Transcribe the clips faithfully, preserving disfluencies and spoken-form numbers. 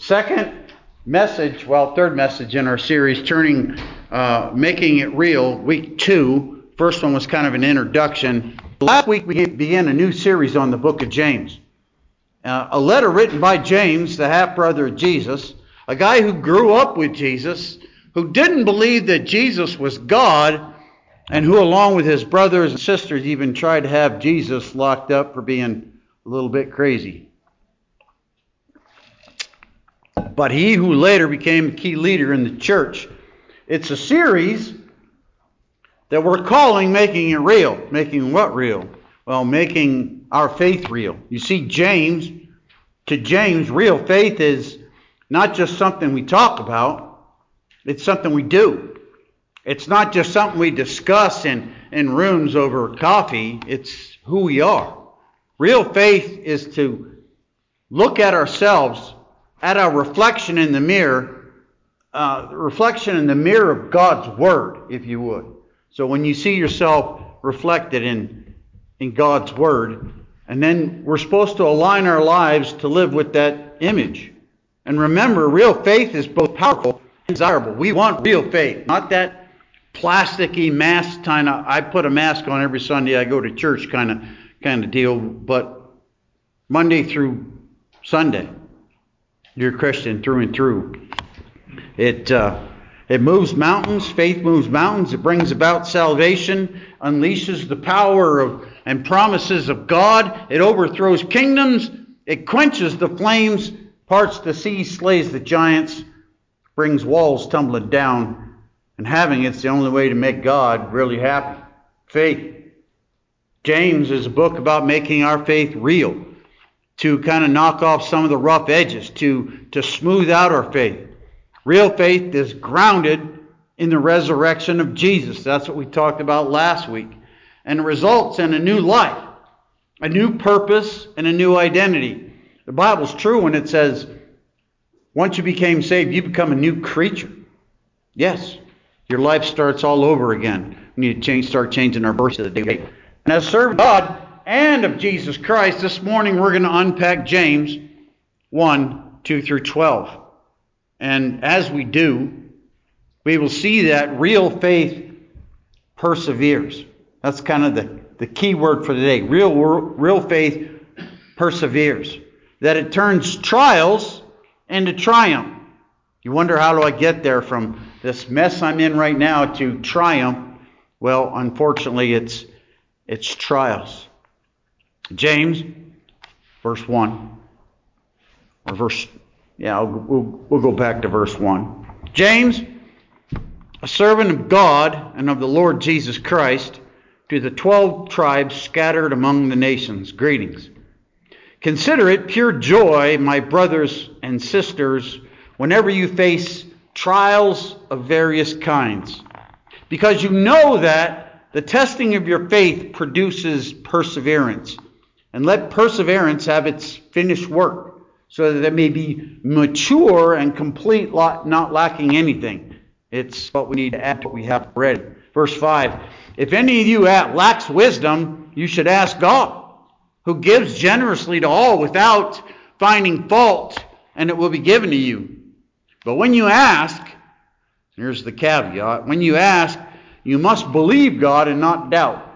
second message, well, third message in our series, turning, uh, making it real, week two. First one was kind of an introduction. Last week we began a new series on the book of James. Uh, a letter written by James, the half-brother of Jesus, a guy who grew up with Jesus, who didn't believe that Jesus was God, and who, along with his brothers and sisters, even tried to have Jesus locked up for being a little bit crazy. But he who later became a key leader in the church. It's a series that we're calling Making It Real. Making what real? Well, making our faith real. You see, James, to James, real faith is not just something we talk about, it's something we do. It's not just something we discuss in, in rooms over coffee, it's who we are. Real faith is to look at ourselves, at our reflection in the mirror, uh, reflection in the mirror of God's Word, if you would. So when you see yourself reflected in, in God's Word, and then we're supposed to align our lives to live with that image. And remember, real faith is both powerful and desirable. We want real faith, not that plasticky mask kind of, I put a mask on every Sunday I go to church kind of kind of deal, but Monday through Sunday, you're a Christian through and through. It uh, it moves mountains. Faith moves mountains. It brings about salvation, unleashes the power of and promises of God. It overthrows kingdoms. It quenches the flames, parts the sea, slays the giants, brings walls tumbling down. And having it's the only way to make God really happy. Faith. James is a book about making our faith real, to kind of knock off some of the rough edges, to, to smooth out our faith. Real faith is grounded in the resurrection of Jesus. That's what we talked about last week. And it results in a new life, a new purpose, and a new identity. The Bible's true when it says, once you became saved, you become a new creature. Yes, your life starts all over again. We need to change, start changing our birth to the day. And as servant of God and of Jesus Christ, this morning we're going to unpack James one, two through twelve. And as we do, we will see that real faith perseveres. That's kind of the, the key word for today. Real, real faith perseveres. That it turns trials into triumph. You wonder, how do I get there from this mess I'm in right now to triumph? Well, unfortunately, it's it's trials. James, verse one, or verse, yeah, we'll, we'll, we'll go back to verse one. James, a servant of God and of the Lord Jesus Christ, to the twelve tribes scattered among the nations, greetings. Consider it pure joy, my brothers and sisters, whenever you face trials of various kinds, because you know that the testing of your faith produces perseverance. And let perseverance have its finished work, so that it may be mature and complete, not lacking anything. It's what we need to add to what we have already. Verse five, if any of you lacks wisdom, you should ask God, who gives generously to all without finding fault, and it will be given to you. But when you ask, here's the caveat, when you ask, you must believe God and not doubt.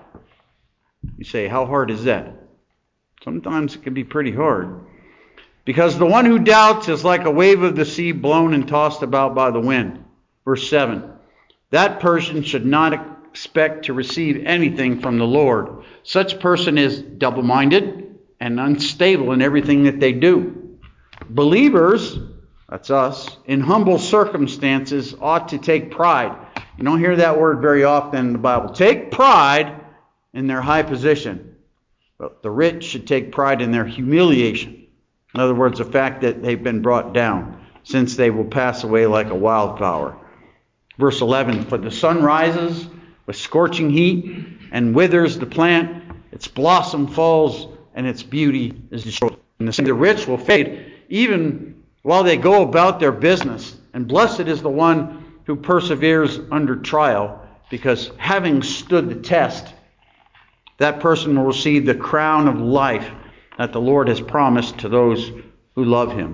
You say, how hard is that? Sometimes it can be pretty hard. Because the one who doubts is like a wave of the sea blown and tossed about by the wind. Verse seven, that person should not expect to receive anything from the Lord. Such person is double-minded and unstable in everything that they do. Believers, that's us, in humble circumstances ought to take pride. You don't hear that word very often in the Bible. Take pride in their high position. But the rich should take pride in their humiliation. In other words, the fact that they've been brought down, since they will pass away like a wildflower. Verse eleven, for the sun rises with scorching heat and withers the plant, its blossom falls, and its beauty is destroyed. And the rich will fade, even while they go about their business. And blessed is the one who perseveres under trial, because having stood the test, that person will receive the crown of life that the Lord has promised to those who love him.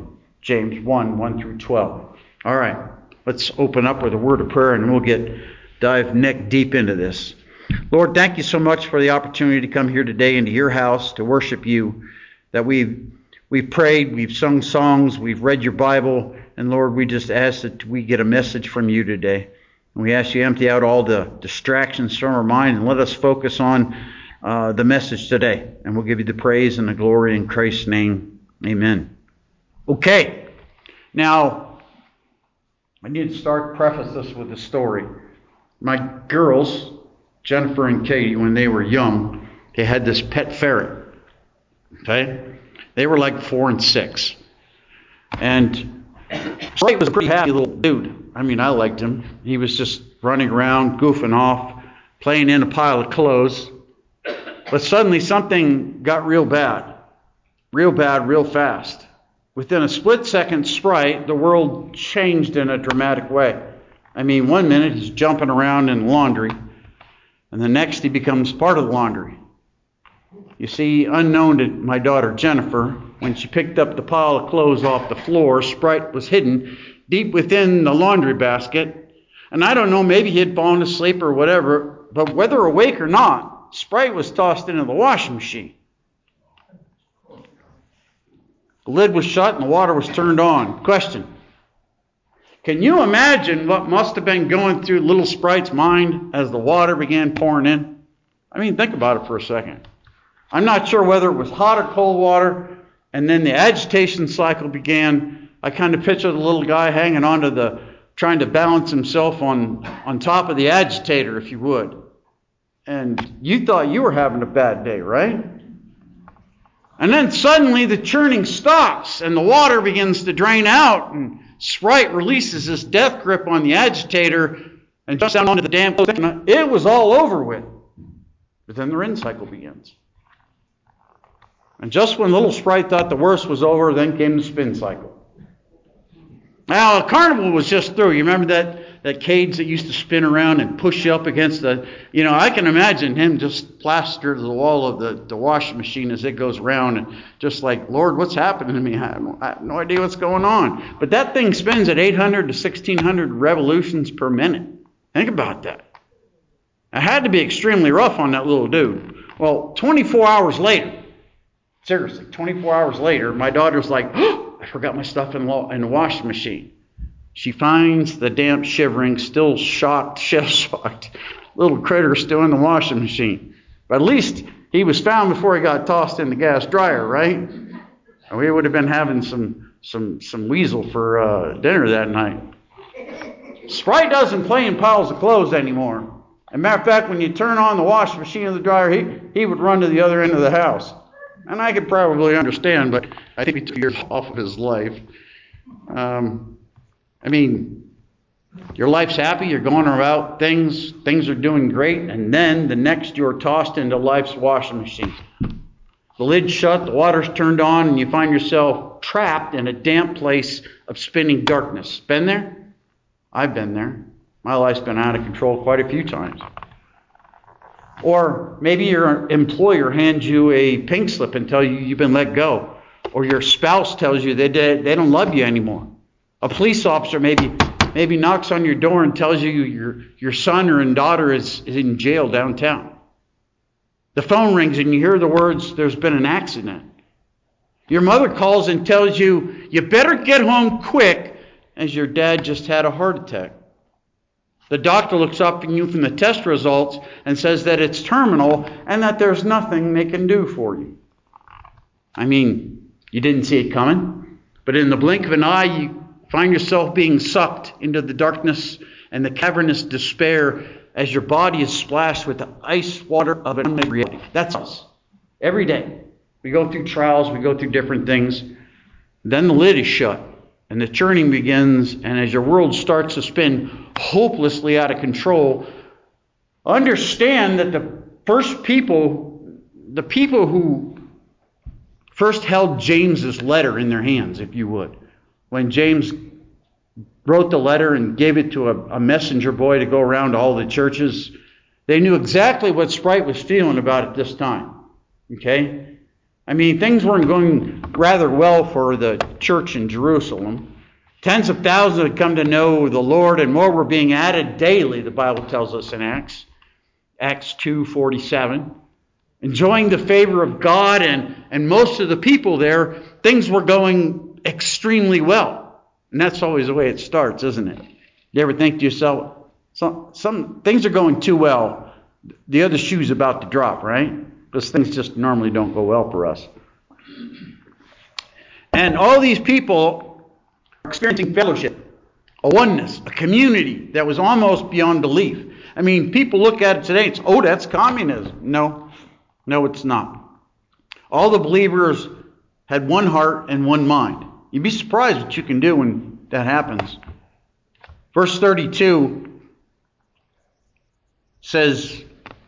James one, one through twelve. All right, let's open up with a word of prayer and we'll get dive neck deep into this. Lord, thank you so much for the opportunity to come here today into your house to worship you, that we've, we've prayed, we've sung songs, we've read your Bible, and Lord, we just ask that we get a message from you today. And we ask you to empty out all the distractions from our mind and let us focus on uh, the message today. And we'll give you the praise and the glory in Christ's name. Amen. Okay. Now, I need to start preface this with a story. My girls, Jennifer and Katie, when they were young, they had this pet ferret. Okay? They were like four and six. And Sprite was a pretty happy little dude. I mean, I liked him. He was just running around, goofing off, playing in a pile of clothes. But suddenly something got real bad. Real bad, real fast. Within a split second, Sprite, the world changed in a dramatic way. I mean, one minute he's jumping around in laundry, and the next he becomes part of the laundry. You see, unknown to my daughter Jennifer, when she picked up the pile of clothes off the floor, Sprite was hidden deep within the laundry basket. And I don't know, maybe he had fallen asleep or whatever, but whether awake or not, Sprite was tossed into the washing machine. The lid was shut and the water was turned on. Question: can you imagine what must have been going through little Sprite's mind as the water began pouring in? I mean, think about it for a second. I'm not sure whether it was hot or cold water, and then the agitation cycle began. I kind of picture the little guy hanging onto the, trying to balance himself on, on top of the agitator, if you would. And you thought you were having a bad day, right? And then suddenly the churning stops and the water begins to drain out, and Sprite releases his death grip on the agitator and jumps down onto the damn clothes. It was all over with. But then the rinse cycle begins. And just when little Sprite thought the worst was over, then came the spin cycle. Now, the carnival was just through. You remember that, that cage that used to spin around and push you up against the, you know, I can imagine him just plastered to the wall of the, the washing machine as it goes around and just like, Lord, what's happening to me? I have, no, I have no idea what's going on. But that thing spins at eight hundred to sixteen hundred revolutions per minute. Think about that. It had to be extremely rough on that little dude. Well, twenty-four hours later, seriously, twenty-four hours later, my daughter's like, oh, I forgot my stuff in, lo- in the washing machine. She finds the damp, shivering, still shocked, shell-shocked little critter still in the washing machine. But at least he was found before he got tossed in the gas dryer, right? And we would have been having some some some weasel for uh, dinner that night. Sprite doesn't play in piles of clothes anymore. As a matter of fact, when you turn on the washing machine or the dryer, he, he would run to the other end of the house. And I could probably understand, but I think he took years off of his life. Um, I mean, your life's happy, you're going about things, things are doing great, and then the next you're tossed into life's washing machine. The lid's shut, the water's turned on, and you find yourself trapped in a damp place of spinning darkness. Been there? I've been there. My life's been out of control quite a few times. Or maybe your employer hands you a pink slip and tells you you've been let go. Or your spouse tells you they, they don't love you anymore. A police officer maybe maybe knocks on your door and tells you your, your son or daughter is, is in jail downtown. The phone rings and you hear the words, there's been an accident. Your mother calls and tells you, you better get home quick, as your dad just had a heart attack. The doctor looks up at you from the test results and says that it's terminal and that there's nothing they can do for you. I mean, you didn't see it coming, but in the blink of an eye, you find yourself being sucked into the darkness and the cavernous despair as your body is splashed with the ice water of an unmade reality. That's us. Every day. We go through trials, we go through different things. Then the lid is shut. And the churning begins, and as your world starts to spin hopelessly out of control, understand that the first people, the people who first held James's letter in their hands, if you would, when James wrote the letter and gave it to a, a messenger boy to go around to all the churches, they knew exactly what Sprite was feeling about at this time. Okay? I mean, things weren't going rather well for the church in Jerusalem. Tens of thousands had come to know the Lord, and more were being added daily, the Bible tells us in Acts. Acts two forty-seven. Enjoying the favor of God and, and most of the people there, things were going extremely well. And that's always the way it starts, isn't it? You ever think to yourself, some, some things are going too well, the other shoe's about to drop, right? Because things just normally don't go well for us. And all these people are experiencing fellowship, a oneness, a community that was almost beyond belief. I mean, people look at it today, it's, oh, that's communism. No, no, it's not. All the believers had one heart and one mind. You'd be surprised what you can do when that happens. Verse thirty-two says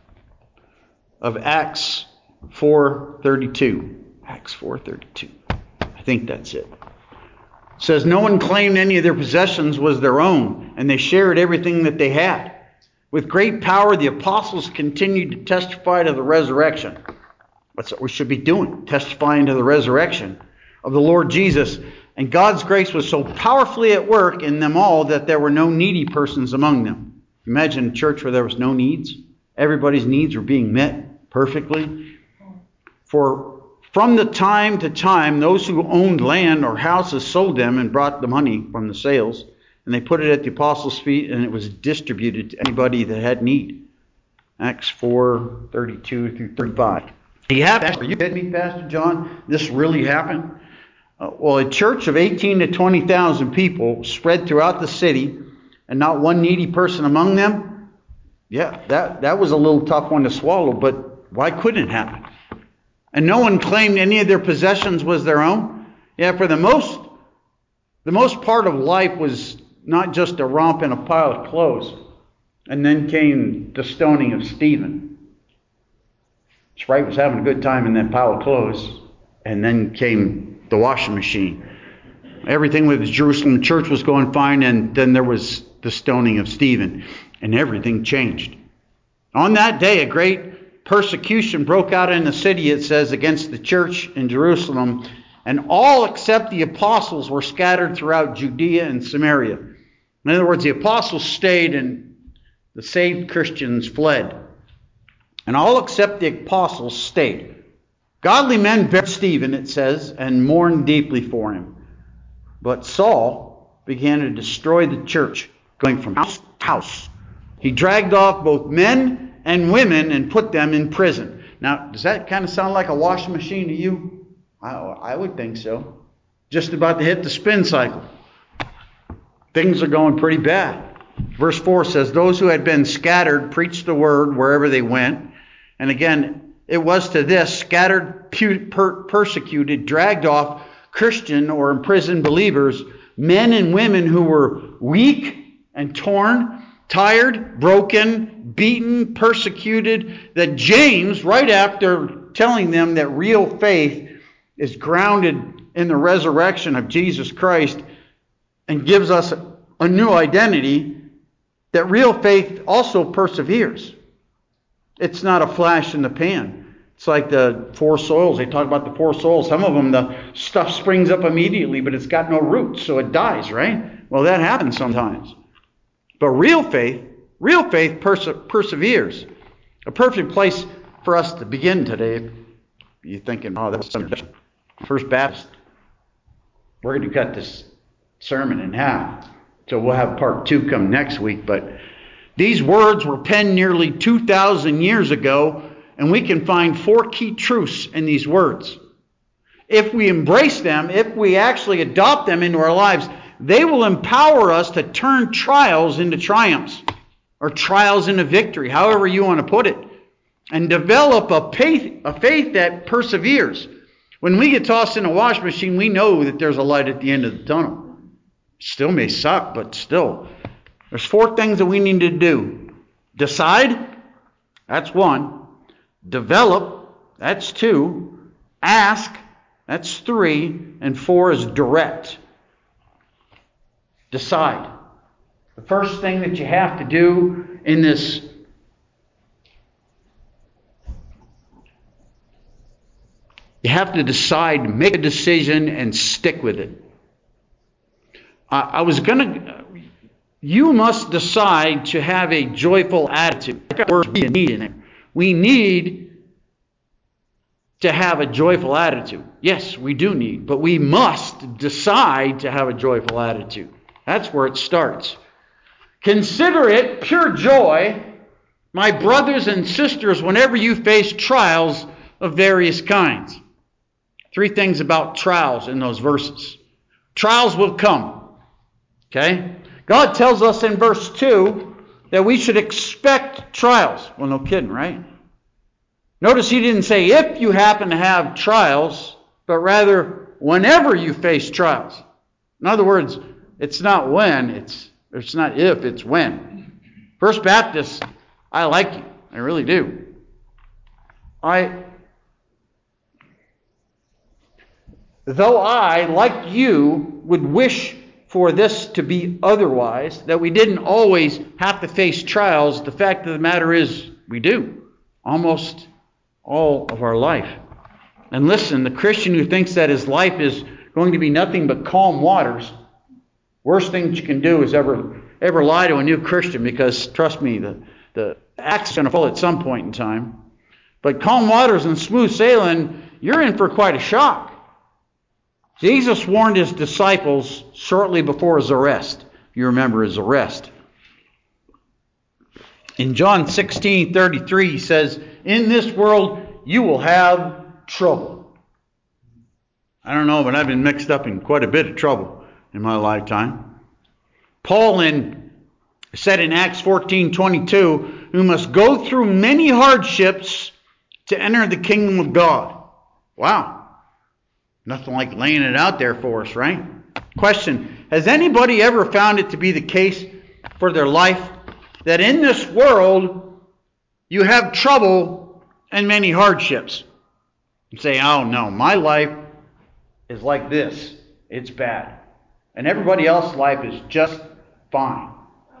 of Acts four thirty-two. Acts four thirty-two. I think that's it. It says, no one claimed any of their possessions was their own, and they shared everything that they had. With great power, the apostles continued to testify to the resurrection. That's what we should be doing, testifying to the resurrection of the Lord Jesus. And God's grace was so powerfully at work in them all that there were no needy persons among them. Imagine a church where there was no needs. Everybody's needs were being met perfectly. For from the time to time, those who owned land or houses sold them and brought the money from the sales, and they put it at the apostles' feet, and it was distributed to anybody that had need. Acts four thirty-two through thirty-five. You have, are you kidding me, Pastor John? This really happened? Uh, well, a church of eighteen to twenty thousand people spread throughout the city, and not one needy person among them. Yeah, that, that was a little tough one to swallow, but why couldn't it happen? And no one claimed any of their possessions was their own. Yeah, for the most, the most part of life was not just a romp in a pile of clothes. And then came the stoning of Stephen. Sprite was having a good time in that pile of clothes. And then came the washing machine. Everything with the Jerusalem church was going fine, and then there was the stoning of Stephen. And everything changed. On that day, a great persecution broke out in the city, it says, against the church in Jerusalem, and all except the apostles were scattered throughout Judea and Samaria. In other words, the apostles stayed and the saved Christians fled. And all except the apostles stayed. Godly men buried Stephen, it says, and mourned deeply for him. But Saul began to destroy the church, going from house to house. He dragged off both men and women and put them in prison. Now, does that kind of sound like a washing machine to you? I, I would think so. Just about to hit the spin cycle. Things are going pretty bad. Verse four says, those who had been scattered preached the word wherever they went. And again, it was to this, scattered, per- persecuted, dragged off Christian or imprisoned believers, men and women who were weak and torn, tired, broken, beaten, persecuted, that James, right after telling them that real faith is grounded in the resurrection of Jesus Christ and gives us a new identity, that real faith also perseveres. It's not a flash in the pan. It's like the four soils. They talk about the four soils. Some of them, the stuff springs up immediately, but it's got no roots, so it dies, right? Well, that happens sometimes. But real faith, real faith perse- perseveres. A perfect place for us to begin today. You're thinking, oh, that's First Baptist. We're going to cut this sermon in half. So we'll have part two come next week. But these words were penned nearly two thousand years ago, and we can find four key truths in these words. If we embrace them, if we actually adopt them into our lives, they will empower us to turn trials into triumphs, or trials into victory, however you want to put it, and develop a faith, a faith that perseveres. When we get tossed in a wash machine, we know that there's a light at the end of the tunnel. Still may suck, but still. There's four things that we need to do. Decide, that's one. Develop, that's two. Ask, that's three. And four is direct. Decide. The first thing that you have to do in this you You have to decide, make a decision, and stick with it. I, I was going to... You must decide to have a joyful attitude. We need in it. We need to have a joyful attitude. Yes, we do need, but we must decide to have a joyful attitude. That's where it starts. Consider it pure joy, my brothers and sisters, whenever you face trials of various kinds. Three things about trials in those verses. Trials will come. Okay? God tells us in verse two that we should expect trials. Well, no kidding, right? Notice he didn't say if you happen to have trials, but rather whenever you face trials. In other words, it's not when, it's it's not if, it's when. First Baptist, I like you. I really do. I, though I, like you, would wish for this to be otherwise, that we didn't always have to face trials, the fact of the matter is we do. Almost all of our life. And listen, the Christian who thinks that his life is going to be nothing but calm waters, worst thing you can do is ever ever lie to a new Christian, because trust me, the, the axe is going to fall at some point in time. But calm waters and smooth sailing, you're in for quite a shock. Jesus warned his disciples shortly before his arrest. You remember his arrest. In John sixteen thirty-three, he says, in this world you will have trouble. I don't know, but I've been mixed up in quite a bit of trouble in my lifetime. Paul in, said in Acts fourteen twenty-two, we must go through many hardships to enter the kingdom of God. Wow. Nothing like laying it out there for us, right? Question, has anybody ever found it to be the case for their life that in this world you have trouble and many hardships? You say, oh no, my life is like this. It's bad. And everybody else's life is just fine.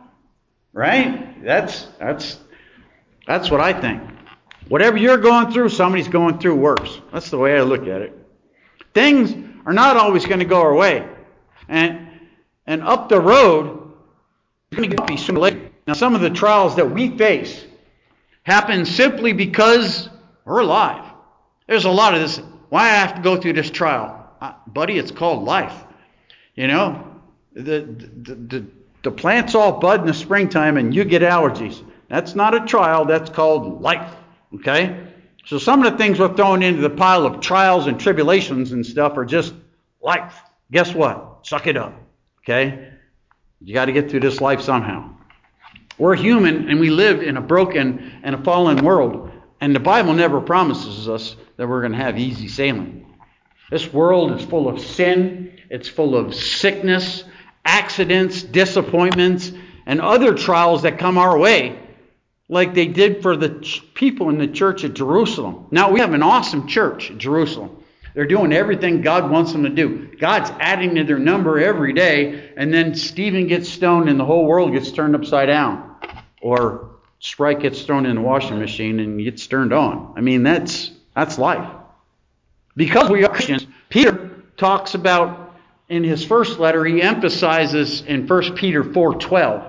Right? That's that's that's what I think. Whatever you're going through, somebody's going through worse. That's the way I look at it. Things are not always going to go our way. And and up the road, it's going to be sooner or later. Now, some of the trials that we face happen simply because we're alive. There's a lot of this. Why I have to go through this trial? Uh, buddy, it's called life. You know, the, the, the, the plants all bud in the springtime and you get allergies. That's not a trial. That's called life. Okay? So some of the things we're throwing into the pile of trials and tribulations and stuff are just life. Guess what? Suck it up. Okay? You got to get through this life somehow. We're human and we live in a broken and a fallen world. And the Bible never promises us that we're going to have easy sailing. This world is full of sin. It's full of sickness, accidents, disappointments, and other trials that come our way, like they did for the ch- people in the church at Jerusalem. Now, we have an awesome church at Jerusalem. They're doing everything God wants them to do. God's adding to their number every day, and then Stephen gets stoned and the whole world gets turned upside down. Or Sprite gets thrown in the washing machine and gets turned on. I mean, that's that's life. Because we are Christians, Peter talks about, in his first letter, he emphasizes in First Peter four twelve.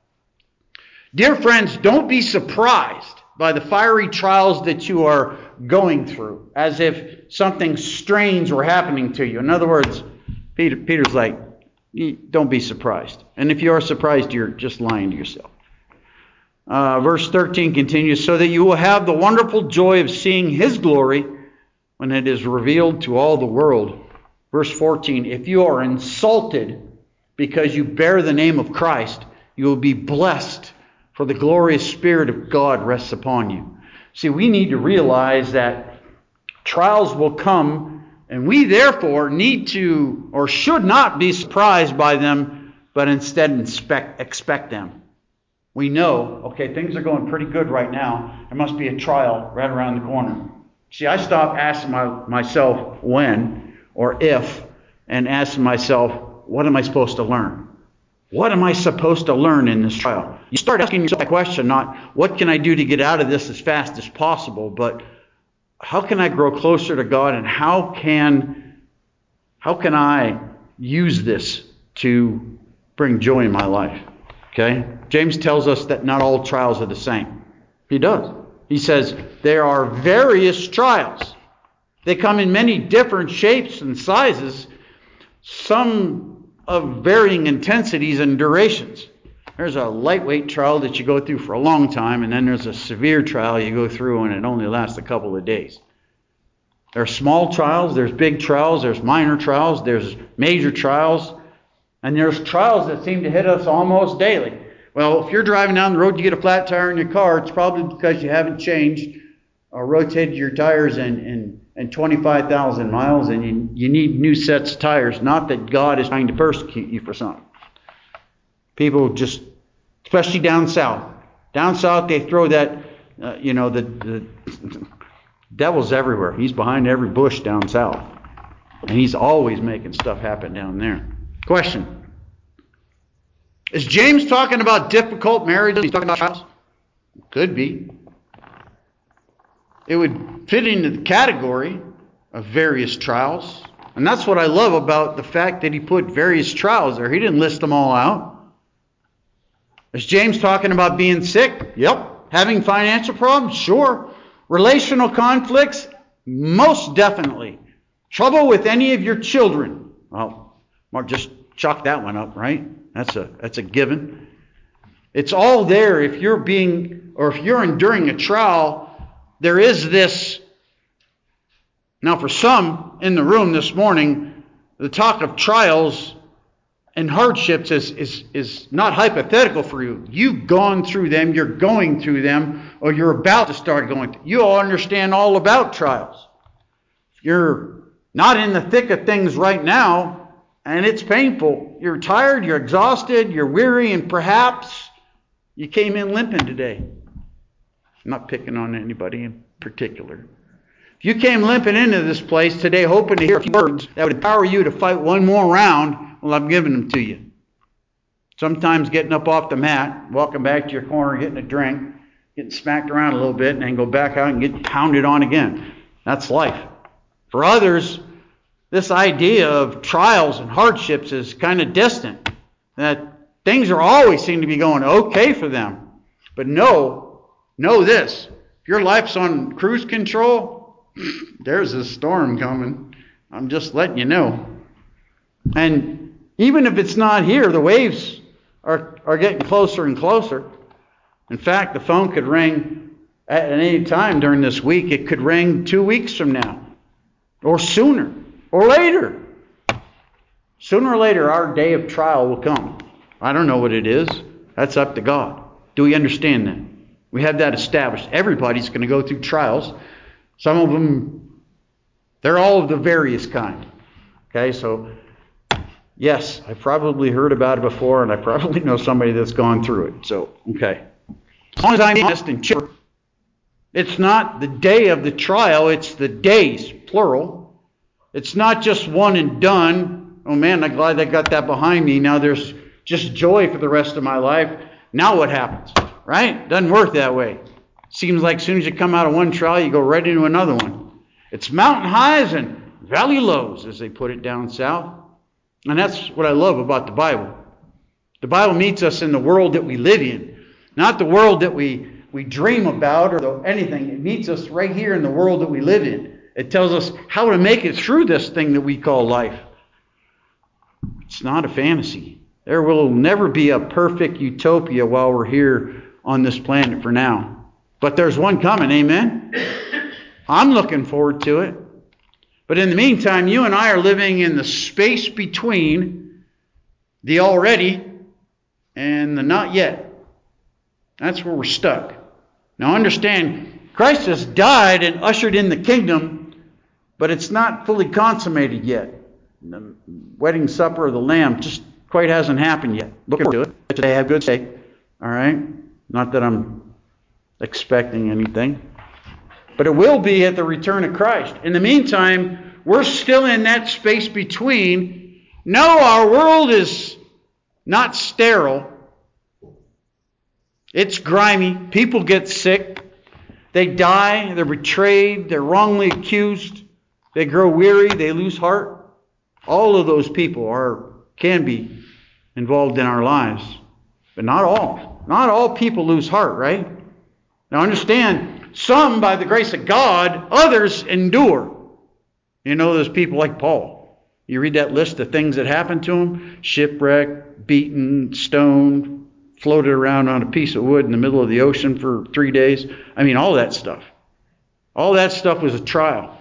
Dear friends, don't be surprised by the fiery trials that you are going through, as if something strange were happening to you. In other words, Peter, Peter's like, don't be surprised. And if you are surprised, you're just lying to yourself. Uh, verse thirteen continues, so that you will have the wonderful joy of seeing his glory when it is revealed to all the world. Verse fourteen, if you are insulted because you bear the name of Christ, you will be blessed, for the glorious Spirit of God rests upon you. See, we need to realize that trials will come, and we therefore need to, or should not be surprised by them, but instead inspect, expect them. We know, okay, things are going pretty good right now. There must be a trial right around the corner. See, I stop asking my, myself when or if, and asking myself, what am I supposed to learn? What am I supposed to learn in this trial? You start asking yourself that question, not what can I do to get out of this as fast as possible, but how can I grow closer to God, and how can how can I use this to bring joy in my life? Okay? James tells us that not all trials are the same. He does. He says there are various trials. They come in many different shapes and sizes, some of varying intensities and durations. There's a lightweight trial that you go through for a long time, and then there's a severe trial you go through and it only lasts a couple of days. There are small trials, there's big trials, there's minor trials, there's major trials, and there's trials that seem to hit us almost daily. Well, if you're driving down the road, you get a flat tire in your car, it's probably because you haven't changed or rotated your tires in, in, in twenty-five thousand miles, and you, you need new sets of tires. Not that God is trying to persecute you for something. People just, especially down south. Down south, they throw that, uh, you know, the, the devil's everywhere. He's behind every bush down south. And he's always making stuff happen down there. Question. Is James talking about difficult marriages? He's talking about trials? Could be. It would fit into the category of various trials. And that's what I love about the fact that he put various trials there. He didn't list them all out. Is James talking about being sick? Yep. Having financial problems? Sure. Relational conflicts? Most definitely. Trouble with any of your children? Well, Mark just chalk that one up, right? That's a that's a given. It's all there. If you're being, or if you're enduring a trial, there is this. Now, for some in the room this morning, the talk of trials and hardships is, is, is not hypothetical for you. You've gone through them, you're going through them, or you're about to start going through. You all understand all about trials. You're not in the thick of things right now, and it's painful. You're tired, you're exhausted, you're weary, and perhaps you came in limping today. I'm not picking on anybody in particular. If you came limping into this place today hoping to hear a few words that would empower you to fight one more round, well, I'm giving them to you. Sometimes getting up off the mat, walking back to your corner, getting a drink, getting smacked around a little bit, and then go back out and get pounded on again. That's life. For others, this idea of trials and hardships is kind of distant. That things are always seem to be going okay for them. But know, know this. If your life's on cruise control, there's a storm coming. I'm just letting you know. And even if it's not here, the waves are, are getting closer and closer. In fact, the phone could ring at any time during this week. It could ring two weeks from now, or sooner, or later. Sooner or later, our day of trial will come. I don't know what it is. That's up to God. Do we understand that? We have that established. Everybody's going to go through trials. Some of them, they're all of the various kind. Okay, so yes, I've probably heard about it before, and I probably know somebody that's gone through it. So, okay. As long as I'm honest and chipper, it's not the day of the trial, it's the days, plural. It's not just one and done. Oh man, I'm glad I got that behind me. Now there's just joy for the rest of my life. Now what happens? Right? Doesn't work that way. Seems like as soon as you come out of one trial, you go right into another one. It's mountain highs and valley lows, as they put it down south. And that's what I love about the Bible. The Bible meets us in the world that we live in. Not the world that we, we dream about or anything. It meets us right here in the world that we live in. It tells us how to make it through this thing that we call life. It's not a fantasy. There will never be a perfect utopia while we're here on this planet for now. But there's one coming, amen? I'm looking forward to it. But in the meantime, you and I are living in the space between the already and the not yet. That's where we're stuck. Now understand, Christ has died and ushered in the kingdom, but it's not fully consummated yet. The wedding supper of the Lamb just quite hasn't happened yet. Look forward to it. Today, have good day. All right? Not that I'm expecting anything. But it will be at the return of Christ. In the meantime, we're still in that space between. No, our world is not sterile. It's grimy. People get sick. They die, they're betrayed, they're wrongly accused, they grow weary, they lose heart. All of those people are can be involved in our lives. But not all. Not all people lose heart, right? Now understand, some by the grace of God, others endure. You know those people like Paul. You read that list of things that happened to him: shipwrecked, beaten, stoned, floated around on a piece of wood in the middle of the ocean for three days. I mean, all that stuff. All that stuff was a trial.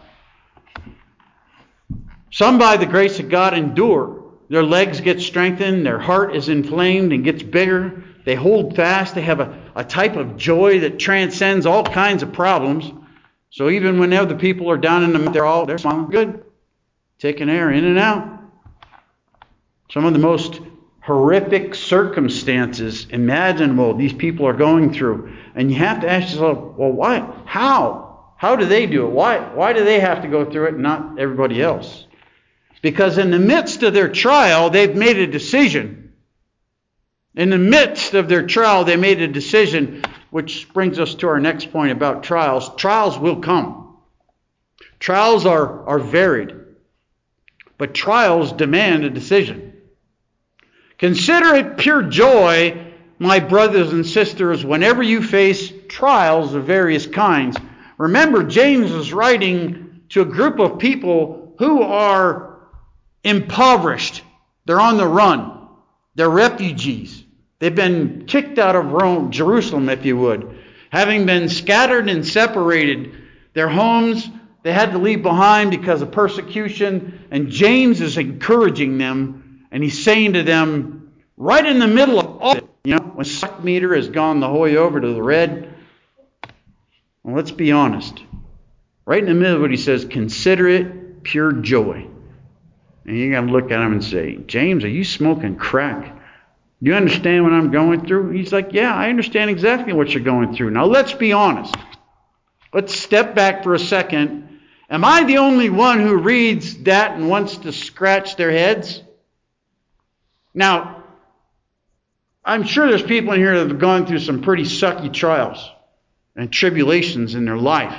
Some by the grace of God endure. Their legs get strengthened, their heart is inflamed and gets bigger. They hold fast. They have a, a type of joy that transcends all kinds of problems. So even when other people are down in the they're all they're smiling good, taking air in and out. Some of the most horrific circumstances imaginable these people are going through, and you have to ask yourself, well, why? How? How do they do it? Why? Why do they have to go through it and not everybody else? Because in the midst of their trial, they've made a decision. In the midst of their trial, they made a decision, which brings us to our next point about trials. Trials will come. Trials are, are varied. But trials demand a decision. Consider it pure joy, my brothers and sisters, whenever you face trials of various kinds. Remember, James is writing to a group of people who are impoverished. They're on the run. They're refugees. They've been kicked out of Rome, Jerusalem, if you would. Having been scattered and separated, their homes they had to leave behind because of persecution. And James is encouraging them, and he's saying to them, right in the middle of all it, you know, when suck meter has gone the whole way over to the red. Well, let's be honest. Right in the middle of it, he says, consider it pure joy. And you got to look at him and say, James, are you smoking crack? Do you understand what I'm going through? He's like, yeah, I understand exactly what you're going through. Now, let's be honest. Let's step back for a second. Am I the only one who reads that and wants to scratch their heads? Now, I'm sure there's people in here that have gone through some pretty sucky trials and tribulations in their life.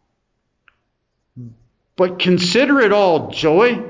But consider it all joy.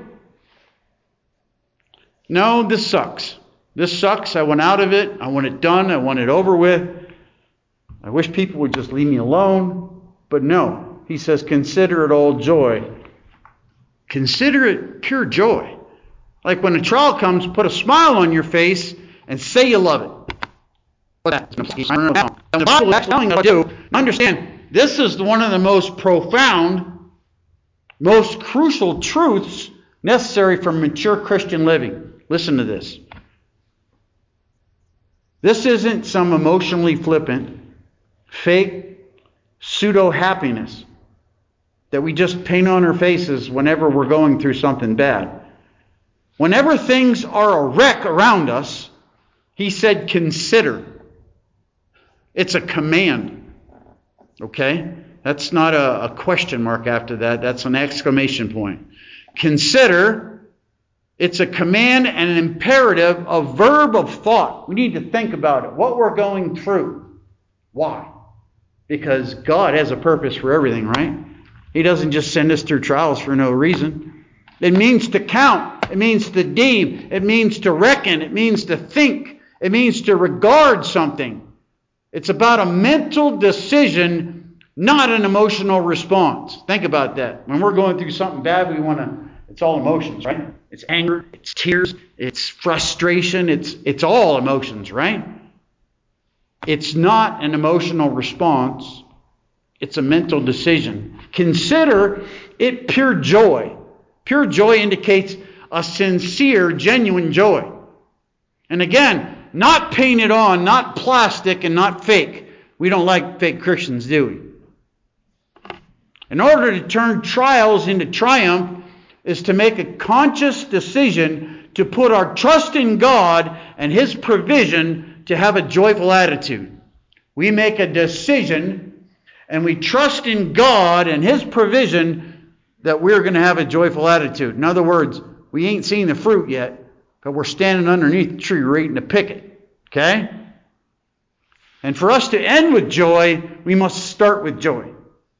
No, this sucks. This sucks. I want out of it. I want it done. I want it over with. I wish people would just leave me alone. But no, he says, consider it all joy. Consider it pure joy. Like when a trial comes, put a smile on your face and say you love it. And the Bible is telling us to do. Understand, this is one of the most profound, most crucial truths necessary for mature Christian living. Listen to this. This isn't some emotionally flippant, fake, pseudo-happiness that we just paint on our faces whenever we're going through something bad. Whenever things are a wreck around us, he said, consider. It's a command. Okay? That's not a, a question mark after that. That's an exclamation point. Consider. It's a command and an imperative, a verb of thought. We need to think about it. What we're going through. Why? Because God has a purpose for everything, right? He doesn't just send us through trials for no reason. It means to count. It means to deem. It means to reckon. It means to think. It means to regard something. It's about a mental decision, not an emotional response. Think about that. When we're going through something bad, we want to, it's all emotions, right? It's anger, it's tears, it's frustration, it's it's all emotions, right? It's not an emotional response. It's a mental decision. Consider it pure joy. Pure joy indicates a sincere, genuine joy. And again, not painted on, not plastic, and not fake. We don't like fake Christians, do we? In order to turn trials into triumph is to make a conscious decision to put our trust in God and His provision to have a joyful attitude. We make a decision and we trust in God and His provision that we're going to have a joyful attitude. In other words, we ain't seen the fruit yet, but we're standing underneath the tree waiting to pick it. Okay? And for us to end with joy, we must start with joy.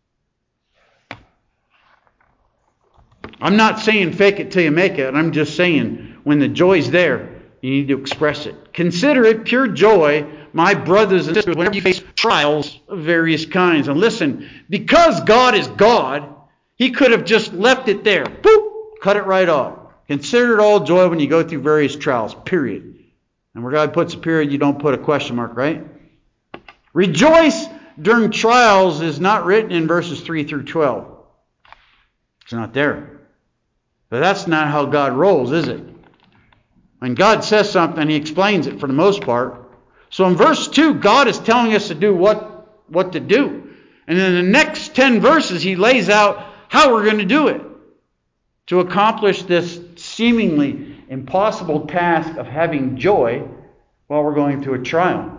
I'm not saying fake it till you make it. I'm just saying when the joy's there, you need to express it. Consider it pure joy, my brothers and sisters, whenever you face trials of various kinds. And listen, because God is God, He could have just left it there. Boop! Cut it right off. Consider it all joy when you go through various trials, period. And where God puts a period, you don't put a question mark, right? Rejoice during trials is not written in verses three through twelve. It's not there. But that's not how God rolls, is it? When God says something, He explains it for the most part. So in verse two, God is telling us to do what, what to do. And in the next ten verses, He lays out how we're going to do it to accomplish this seemingly impossible task of having joy while we're going through a trial.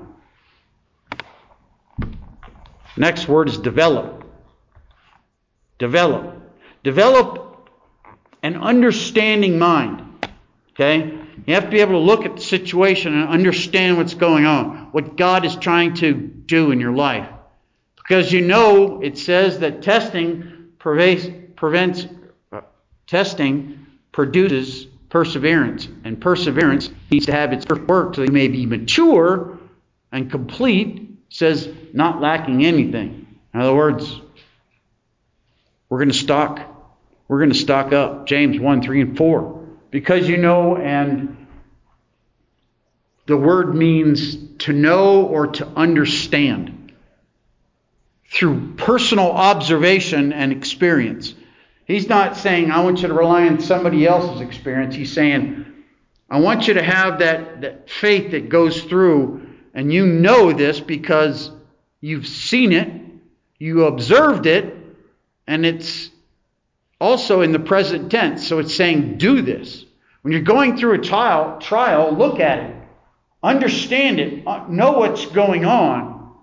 Next word is develop. Develop. Develop an understanding mind. Okay? You have to be able to look at the situation and understand what's going on, what God is trying to do in your life. Because you know it says that testing prevents, prevents uh, testing produces perseverance. And perseverance needs to have its first work so you may be mature and complete, says not lacking anything. In other words, we're going to stock, we're going to stock up. James one, three, and four. Because you know, and the word means to know or to understand through personal observation and experience. He's not saying, I want you to rely on somebody else's experience. He's saying, I want you to have that, that faith that goes through, and you know this because you've seen it, you observed it, and it's also in the present tense. So it's saying, do this. When you're going through a trial, trial, look at it. Understand it. Know what's going on.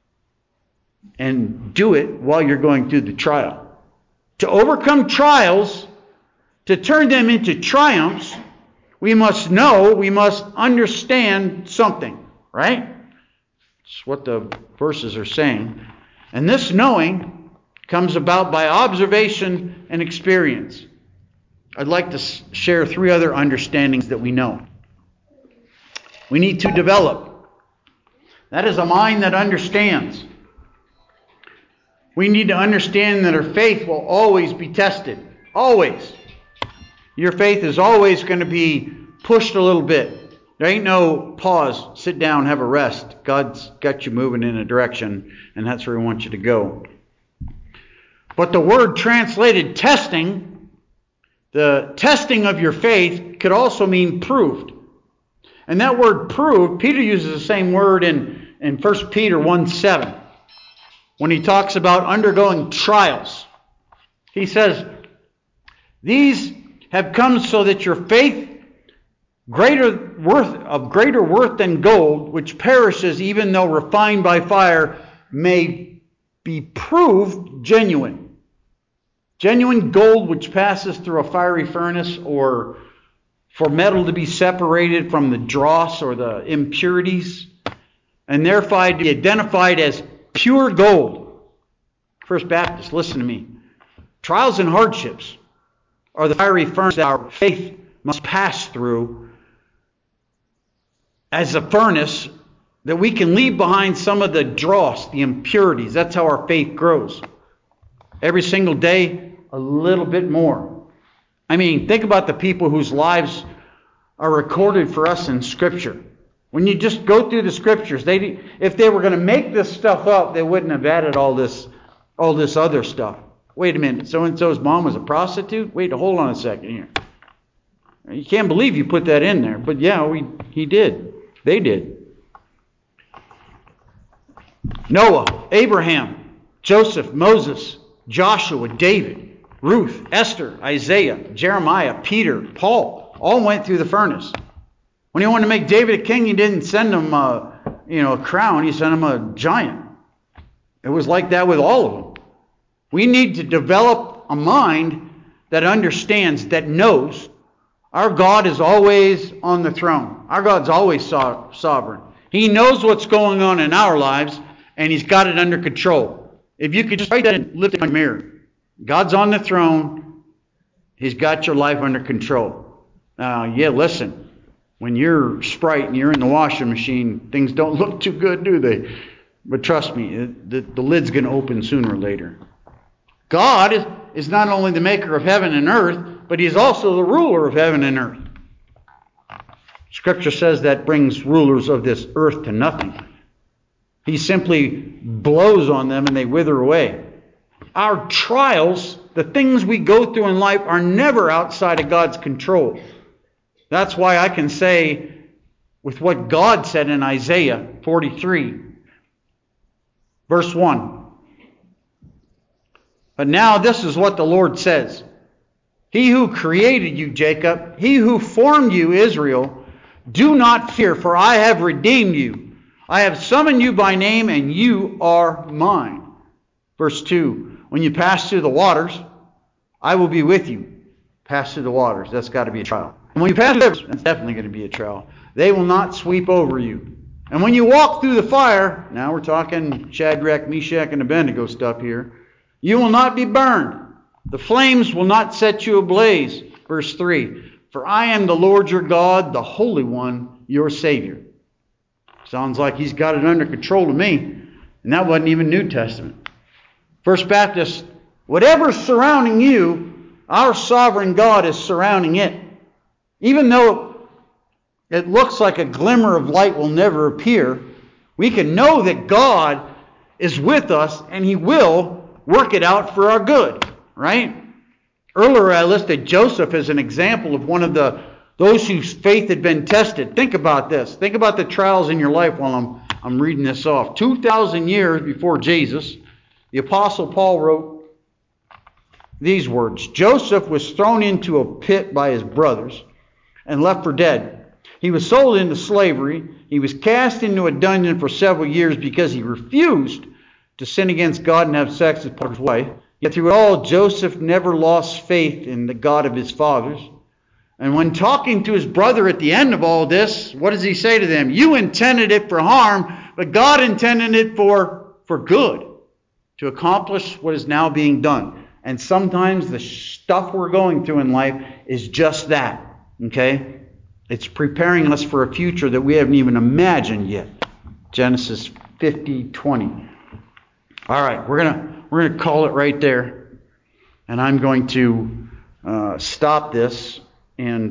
And do it while you're going through the trial. To overcome trials, to turn them into triumphs, we must know, we must understand something. Right? That's what the verses are saying. And this knowing comes about by observation and experience. I'd like to share three other understandings that we know. We need to develop. That is a mind that understands. We need to understand that our faith will always be tested. Always. Your faith is always going to be pushed a little bit. There ain't no pause, sit down, have a rest. God's got you moving in a direction, and that's where He wants you to go. But the word translated testing, the testing of your faith, could also mean proved. And that word proved, Peter uses the same word in, in First Peter one seven. When he talks about undergoing trials. He says, these have come so that your faith, greater worth of greater worth than gold, which perishes even though refined by fire, may be proved genuine. Genuine gold which passes through a fiery furnace, or for metal to be separated from the dross or the impurities, and thereby to be identified as pure gold. First Baptist, listen to me. Trials and hardships are the fiery furnace that our faith must pass through as a furnace that we can leave behind some of the dross, the impurities. That's how our faith grows. Every single day, a little bit more. I mean, think about the people whose lives are recorded for us in Scripture. When you just go through the Scriptures, they if they were going to make this stuff up, they wouldn't have added all this, all this other stuff. Wait a minute, so-and-so's mom was a prostitute? Wait, hold on a second here. You can't believe you put that in there. But yeah, we he did. They did. Noah, Abraham, Joseph, Moses, Joshua, David, Ruth, Esther, Isaiah, Jeremiah, Peter, Paul, all went through the furnace. When he wanted to make David a king, he didn't send him a, you know, a crown. He sent him a giant. It was like that with all of them. We need to develop a mind that understands, that knows our God is always on the throne. Our God's always so- sovereign. He knows what's going on in our lives, and He's got it under control. If you could just write that and lift it in the mirror. God's on the throne. He's got your life under control. Now, yeah, listen. When you're Sprite and you're in the washing machine, things don't look too good, do they? But trust me, the, the lid's going to open sooner or later. God is, is not only the maker of heaven and earth, but He's also the ruler of heaven and earth. Scripture says that brings rulers of this earth to nothing. He simply blows on them and they wither away. Our trials, the things we go through in life, are never outside of God's control. That's why I can say, with what God said in Isaiah forty-three, verse one, "But now this is what the Lord says. He who created you, Jacob, He who formed you, Israel, do not fear, for I have redeemed you. I have summoned you by name, and you are mine." Verse two, "When you pass through the waters, I will be with you." Pass through the waters. That's got to be a trial. And when you pass through the rivers, that's definitely going to be a trial. "They will not sweep over you. And when you walk through the fire," now we're talking Shadrach, Meshach, and Abednego stuff here, "you will not be burned. The flames will not set you ablaze." Verse three, "For I am the Lord your God, the Holy One, your Savior." Sounds like He's got it under control to me. And that wasn't even New Testament. First Baptist, whatever's surrounding you, our sovereign God is surrounding it. Even though it looks like a glimmer of light will never appear, we can know that God is with us and He will work it out for our good, right? Earlier I listed Joseph as an example of one of the those whose faith had been tested. Think about this. Think about the trials in your life while I'm, I'm reading this off. two thousand years before Jesus, the Apostle Paul wrote these words: "Joseph was thrown into a pit by his brothers and left for dead. He was sold into slavery. He was cast into a dungeon for several years because he refused to sin against God and have sex with Potiphar's wife. Yet through it all, Joseph never lost faith in the God of his fathers. And when talking to his brother at the end of all this, what does he say to them? You intended it for harm, but God intended it for, for good, to accomplish what is now being done." And sometimes the stuff we're going through in life is just that. Okay? It's preparing us for a future that we haven't even imagined yet. Genesis fifty twenty. All right, we're gonna we're gonna call it right there, and I'm going to uh, stop this, and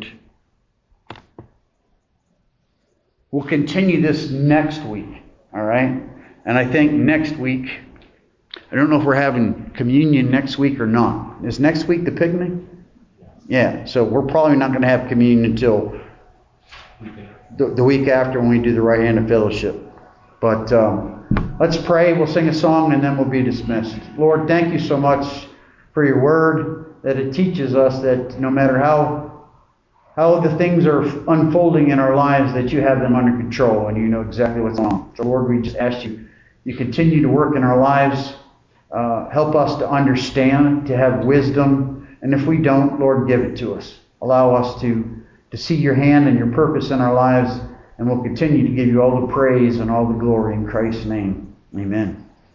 we'll continue this next week. All right, and I think next week, I don't know if we're having communion next week or not. Is next week the picnic? Yeah, so we're probably not going to have communion until the, the week after when we do the right hand of fellowship. But um, let's pray. We'll sing a song and then we'll be dismissed. Lord, thank you so much for your word, that it teaches us that no matter how how the things are unfolding in our lives, that you have them under control and you know exactly what's going on. So Lord, we just ask you, you continue to work in our lives. Uh, help us to understand, to have wisdom. And if we don't, Lord, give it to us. Allow us to, to see your hand and your purpose in our lives. And we'll continue to give you all the praise and all the glory in Christ's name. Amen.